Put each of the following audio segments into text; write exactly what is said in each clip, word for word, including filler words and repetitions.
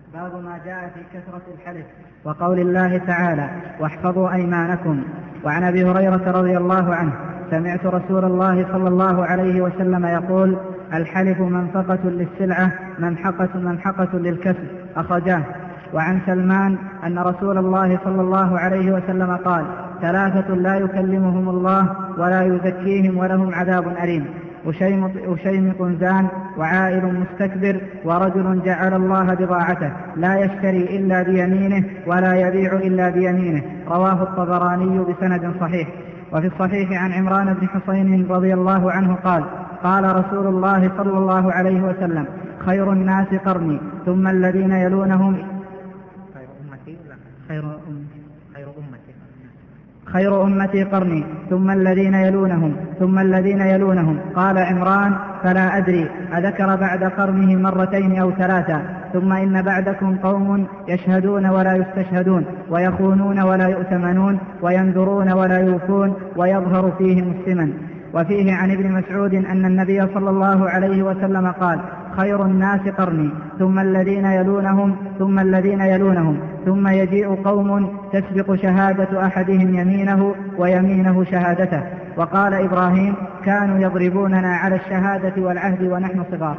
باب ما جاء في كثرة الحلف وقول الله تعالى واحفظوا أيمانكم. وعن أبي هريرة رضي الله عنه سمعت رسول الله صلى الله عليه وسلم يقول الحلف منفقة للسلعة ممحقة ممحقة للكسب، أخرجاه. وعن سلمان أن رسول الله صلى الله عليه وسلم قال ثلاثة لا يكلمهم الله ولا يزكيهم ولهم عذاب أليم: أشيمط زان، وعائل مستكبر، ورجل جعل الله بضاعته لا يشتري إلا بيمينه ولا يبيع إلا بيمينه. رواه الطبراني بسند صحيح. وفي الصحيح عن عمران بن حسين رضي الله عنه قال قال رسول الله صلى الله عليه وسلم خير الناس قرني ثم الذين يلونهم خير أمتي خير أمتي خير أمتي قرني ثم الذين يلونهم ثم الذين يلونهم. قال عمران فلا أدري أذكر بعد قرنه مرتين أو ثلاثة. ثم إن بعدكم قوم يشهدون ولا يستشهدون، ويخونون ولا يؤتمنون، وينذرون ولا يوفون، ويظهر فيهم السمن. وفيه عن ابن مسعود أن النبي صلى الله عليه وسلم قال خير الناس قرني ثم الذين يلونهم ثم الذين يلونهم ثم يجيء قوم تسبق شهادة أحدهم يمينه ويمينه شهادته. وقال إبراهيم كانوا يضربوننا على الشهادة والعهد ونحن صغار.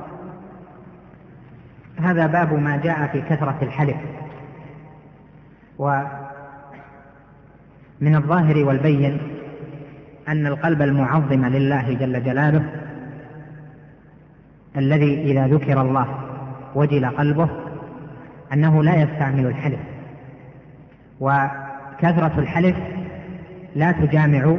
هذا باب ما جاء في كثرة الحلف. ومن الظاهر والبين أن القلب المعظم لله جل جلاله الذي إذا ذكر الله وجل قلبه أنه لا يستعمل الحلف. وكثرة الحلف لا تجامع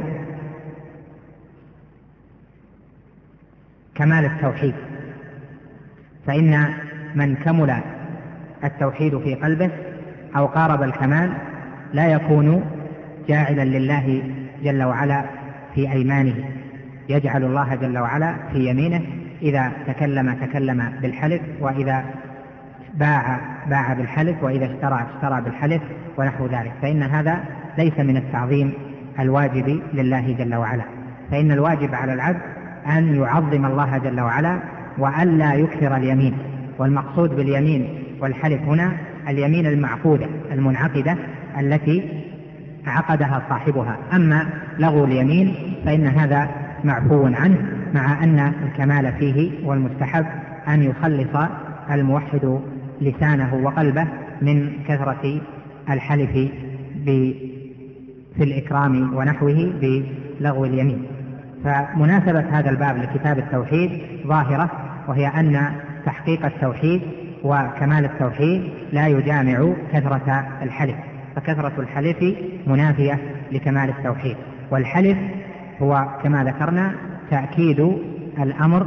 كمال التوحيد، فإن من كمل التوحيد في قلبه أو قارب الكمال لا يكون جاعلا لله جل وعلا في أيمانه، يجعل الله جل وعلا في يمينه، إذا تكلم تكلم بالحلف، وإذا باع باع بالحلف، وإذا اشترى اشترى بالحلف ونحو ذلك. فإن هذا ليس من التعظيم الواجب لله جل وعلا. فإن الواجب على العبد أن يعظم الله جل وعلا وألا يكثر اليمين. والمقصود باليمين والحلف هنا اليمين المعقودة المنعقدة التي عقدها صاحبها. أما لغو اليمين فإن هذا معفو عنه، مع أن الكمال فيه والمستحب أن يخلص الموحد لسانه وقلبه من كثرة الحلف في الإكرام ونحوه بلغو اليمين. فمناسبة هذا الباب لكتاب التوحيد ظاهرة، وهي أن تحقيق التوحيد وكمال التوحيد لا يجامع كثرة الحلف، فكثرة الحلف منافية لكمال التوحيد. والحلف هو كما ذكرنا تأكيد الأمر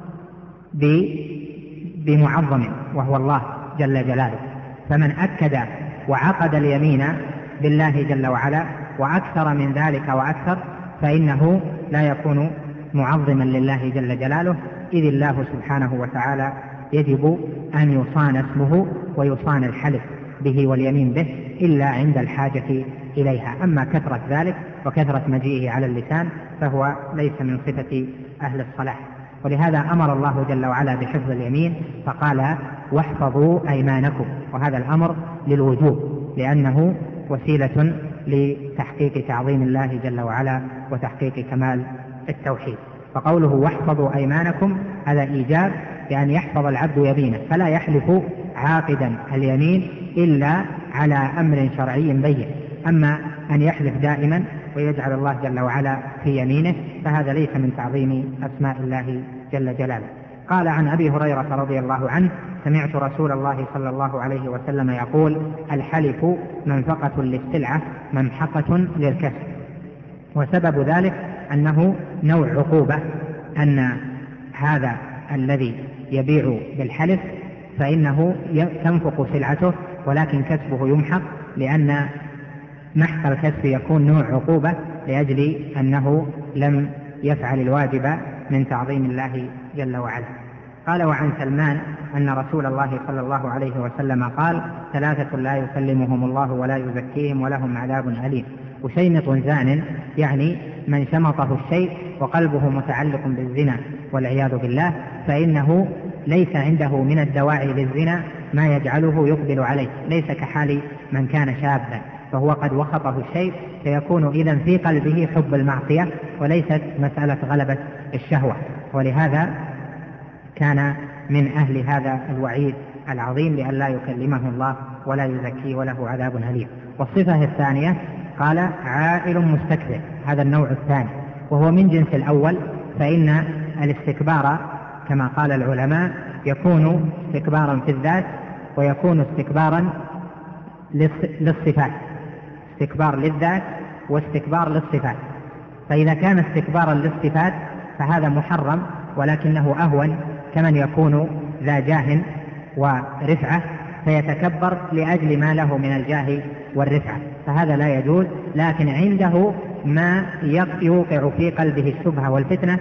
بمعظم وهو الله جل جلاله. فمن أكد وعقد اليمين بالله جل وعلا وأكثر من ذلك وأكثر فإنه لا يكون معظما لله جل جلاله، إذ الله سبحانه وتعالى يجب أن يصان اسمه ويصان الحلف به واليمين به إلا عند الحاجة إليها. أما كثرة ذلك وكثرة مجيئه على اللسان فهو ليس من صفة أهل الصلاح. ولهذا أمر الله جل وعلا بحفظ اليمين فقال واحفظوا أيمانكم، وهذا الأمر للوجوب لأنه وسيلة لتحقيق تعظيم الله جل وعلا وتحقيق كمال التوحيد. فقوله واحفظوا أيمانكم هذا إيجاب بأن يحفظ العبد يمينه، فلا يحلف عاقدا اليمين إلا على أمر شرعي بين. أما أن يحلف دائما ويجعل الله جل وعلا في يمينه فهذا ليس من تعظيم أسماء الله جل جلاله. قال عن أبي هريرة رضي الله عنه سمعت رسول الله صلى الله عليه وسلم يقول الحلف منفقة للسلعة ممحقة للكسب. وسبب ذلك أنه نوع عقوبة، أن هذا الذي يبيع بالحلف فإنه تنفق سلعته ولكن كسبه يمحق، لأن محق الكسب يكون نوع عقوبة لأجل أنه لم يفعل الواجب من تعظيم الله جل وعلا. قال وعن سلمان أن رسول الله صلى الله عليه وسلم قال ثلاثة لا يكلمهم الله ولا يزكيهم ولهم عذاب أليم. وشيمط زان يعني من شمطه الشيء وقلبه متعلق بالزنا والعياذ بالله، فإنه ليس عنده من الدواعي للزنا ما يجعله يقبل عليه، ليس كحال من كان شابا فهو قد وخطه الشيء، فيكون إذن في قلبه حب المعصية وليست مسألة غلبة الشهوة. ولهذا كان من أهل هذا الوعيد العظيم لأن لا يكلمه الله ولا يزكيه وله عذاب أليم. والصفة الثانية قال عائل مستكبر، هذا النوع الثاني وهو من جنس الأول، فإن الاستكبار كما قال العلماء يكون استكبارا في الذات ويكون استكبارا للصفات، استكبار للذات واستكبار للصفات. فإذا كان استكبارا للصفات فهذا محرم ولكنه أهون، كمن يكون ذا جاه ورفعة فيتكبر لأجل ما له من الجاه والرفعة، فهذا لا يجوز. لكن عنده ما يوقع في قلبه الشبهة والفتنة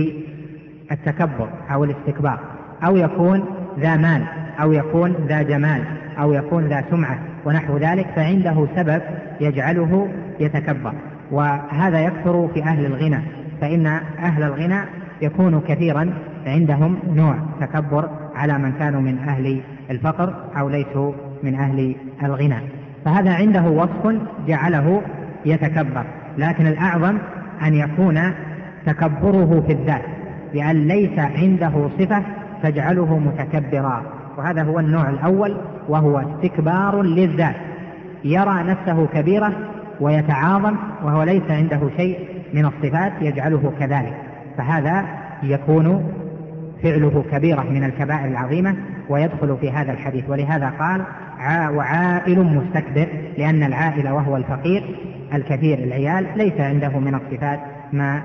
بالتكبر أو الاستكبار، أو يكون ذا مال أو يكون ذا جمال أو يكون ذا سمعة ونحو ذلك، فعنده سبب يجعله يتكبر. وهذا يكثر في أهل الغنى، فإن أهل الغنى يكون كثيرا عندهم نوع تكبر على من كانوا من أهل الفقر أو ليسوا من أهل الغنى، فهذا عنده وصف جعله يتكبر. لكن الأعظم أن يكون تكبره في الذات، لأن ليس عنده صفة تجعله متكبرا، وهذا هو النوع الأول وهو استكبار للذات، يرى نفسه كبيرة ويتعاظم وهو ليس عنده شيء من الصفات يجعله كذلك، فهذا يكون فعله كبيرة من الكبائر العظيمة ويدخل في هذا الحديث. ولهذا قال وعائل مستكبر، لأن العائل وهو الفقير الكثير العيال ليس عنده من الصفات ما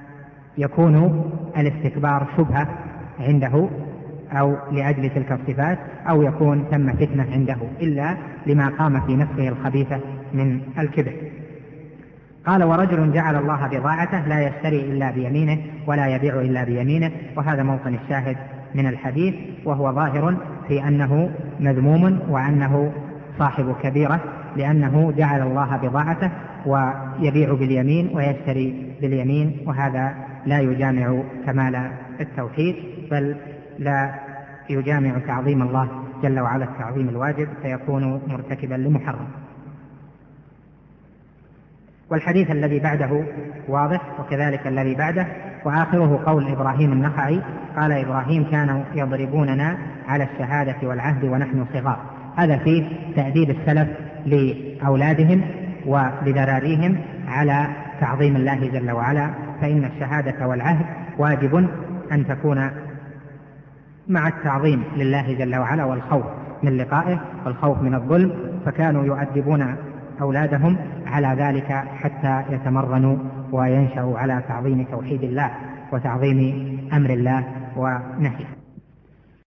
يكون الاستكبار شبهة عنده أو لأجل تلك الصفات، أو يكون ثم فتنة عنده إلا لما قام في نفسه الخبيثة من الكبر. قال ورجل جعل الله بضاعته لا يشتري إلا بيمينه ولا يبيع إلا بيمينه، وهذا موطن الشاهد من الحديث، وهو ظاهر في أنه مذموم وأنه صاحب كبيرة، لأنه جعل الله بضاعته ويبيع باليمين ويشتري باليمين، وهذا لا يجامع كمال التوحيد، بل لا يجامع تعظيم الله جل وعلا التعظيم الواجب، فيكون مرتكبا لمحرم. والحديث الذي بعده واضح وكذلك الذي بعده، وآخره قول إبراهيم النخعي قال إبراهيم كانوا يضربوننا على الشهادة والعهد ونحن صغار. هذا فيه تأديب السلف لأولادهم ولذراريهم على تعظيم الله جل وعلا، فإن الشهادة والعهد واجب أن تكون مع التعظيم لله جل وعلا والخوف من لقائه والخوف من الظلم، فكانوا يؤدبون أولادهم على ذلك حتى يتمرنوا وينشأوا على تعظيم توحيد الله وتعظيم أمر الله ونهيه.